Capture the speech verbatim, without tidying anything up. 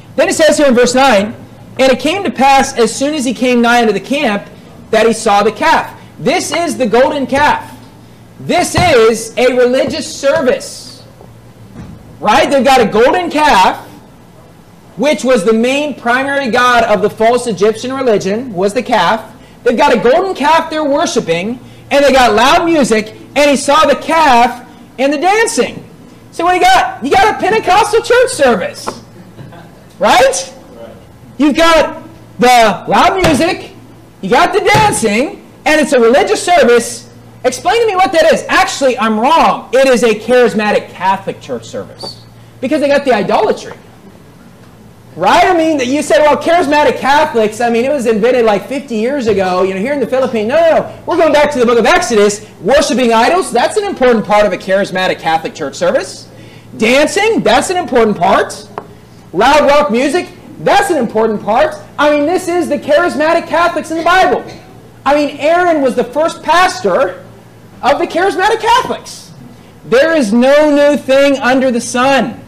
Then it says here in verse nine, and it came to pass as soon as he came nigh unto the camp that he saw the calf. This is the golden calf. This is a religious service. Right? They've got a golden calf, which was the main primary god of the false Egyptian religion, was the calf. They've got a golden calf they're worshiping, and they got loud music, and he saw the calf and the dancing. So what you got? You got a Pentecostal church service. Right? Right. You've got the loud music, you got the dancing, and it's a religious service. Explain to me what that is. Actually, I'm wrong. It is a charismatic Catholic church service. Because they got the idolatry. Right? I mean, you said, well, charismatic Catholics, I mean, it was invented like fifty years ago, you know, here in the Philippines. No, no, no. We're going back to the book of Exodus. Worshiping idols, that's an important part of a charismatic Catholic church service. Dancing, that's an important part. Loud rock music, that's an important part. I mean, this is the charismatic Catholics in the Bible. I mean, Aaron was the first pastor of the charismatic Catholics. There is no new thing under the sun.